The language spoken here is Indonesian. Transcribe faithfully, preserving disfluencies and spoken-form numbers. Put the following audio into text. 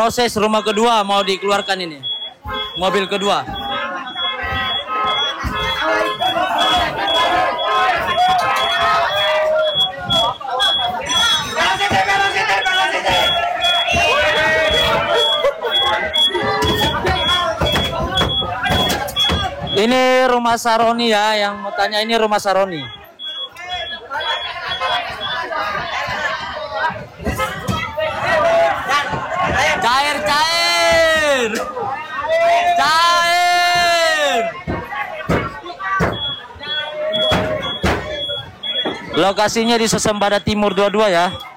proses rumah kedua mau dikeluarkan ini. Mobil kedua. Ini rumah Saroni ya, yang mau tanya ini rumah Saroni. Cair, cair, cair. Lokasinya di Sesembada Timur dua puluh dua ya.